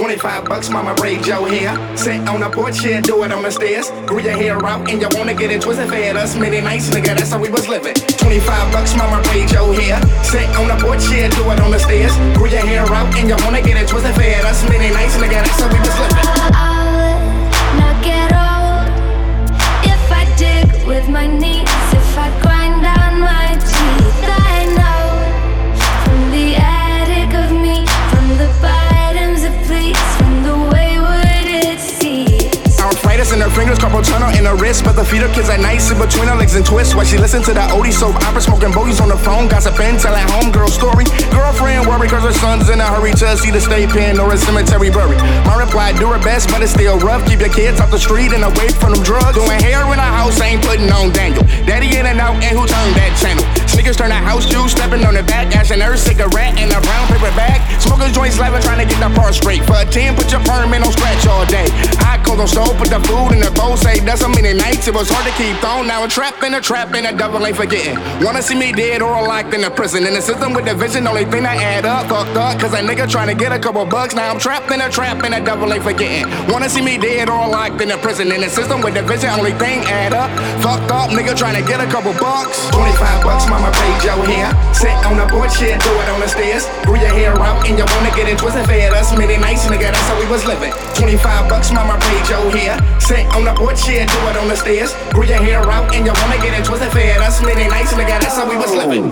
25 bucks, mama, braid your hair. Sit on the porch, yeah, do it on the stairs. Grew your hair out and you wanna get it twisted. Fed us many nights, nigga, that's how we was living. 25 bucks, mama, braid your hair. Sit on the porch, yeah, do it on the stairs. Grew your hair out and you wanna get it twisted. Fed us many nights, nigga, that's how we was living. I'll not get old if I dig with my knees, if I grind down my teeth. I know from the attic of me, from the bottoms of please, from the wayward it seems. Arthritis in her fingers, carpal tunnel in her wrist, but the feed her kids at night, sit between her legs and twist while she listen to that oldie soap opera, smoking bogeys on the phone, gossiping, telling homegirl story. Girlfriend worry cause her son's in a hurry to see the state pen or a cemetery buried. My reply, do her best, but it's still rough. Keep your kids off the street and away from them drugs. Doing hair in a house, ain't putting on Daniel. Daddy in and out, and who turned that channel? Sneakers turn to house juice, stepping on the back, ashing her cigarette in a brown paper bag. Smoking joints, slapping, trying to get the part straight. For a 10, put your permit on scratch all day. I close on stove, put the food in the bowl, say that's so many nights it was hard to keep on. Now I'm trapped in a trap, and a devil ain't forgetting. Wanna see me dead or locked in a prison? In the system with the vision, only thing that add up, fucked up. Cause a nigga trying to get a couple bucks. Now I'm trapped in a trap, and a devil ain't forgetting. Wanna see me dead or locked in a prison? In the system with the vision, only thing add up, fucked up. Nigga trying to get a couple bucks. 25 bucks, mama, braid your hair. Sit on the porch, yeah, do it on the stairs. Grew your hair out and you wanna get it twisted. Fed us many nights, nigga, that's how we was living. 25 bucks, mama, braid your hair. Sit on the porch, yeah, do it on the stairs. Grew your hair out and you wanna get it twisted. Fed us many nights, nigga, that's how we was living.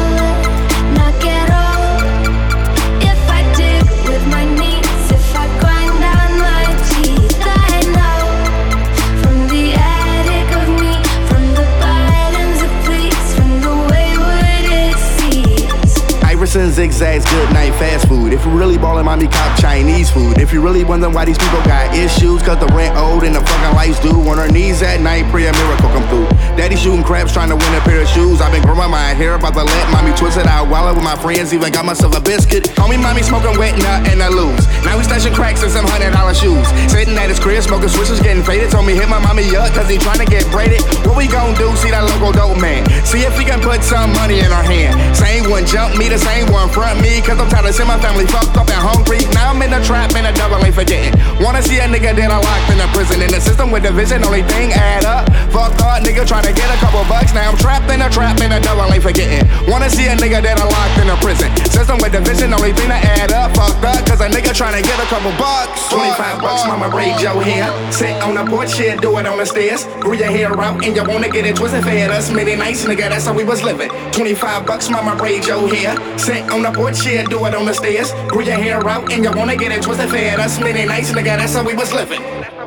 I'll not get old if I dig with my knees, if I grind down my teeth. I know from the attic of me, from the bottoms of please, from the wayward it seems. Iverson zigzags, good night fast food. If you really ballin', mommy, cop Chinese food. If you really wondering why these people got issues, cause the rent old and the fucking lights due. On her knees at night, pray a miracle come through. Daddy shooting craps, trying to win a pair of shoes. I've been growing my hair, about to let mommy twist it out. While with my friends, even got myself a biscuit. Homie, mommy smoking wet nut and I lose. Now we stashing cracks in some $100 shoes. Sitting at his crib, smoking switches, getting faded. Told me hit my mommy up, cause he trying to get braided. What we gon' do? See that local dope man. See if he can put some money in our hand. Same one jump me, the same one front me. Cause I'm tired of seeing my family fucked up and hungry. Now I'm in the trap and a double ain't forgetting. Wanna see a nigga that I locked in a prison. In the system with division, only thing add up. Fucked up nigga trying to get a couple bucks. Now I'm trapped in a trap and a double ain't forgetting. Wanna see a nigga that I locked in a prison. System with division, only thing that add up. Fucked up cause a nigga trying to get a couple bucks. 25 bucks, mama, braid your hair. Sit on the porch, yeah, do it on the stairs. Grew your hair out and you wanna get it twisted. Fed us many nights, nigga, that's how we was living. 25 bucks, mama, braid your hair. Sit on the porch, yeah, do it on the stairs. Grew your hair out and you wanna get it twisted. Fed us many nights, nigga, that's how we was living.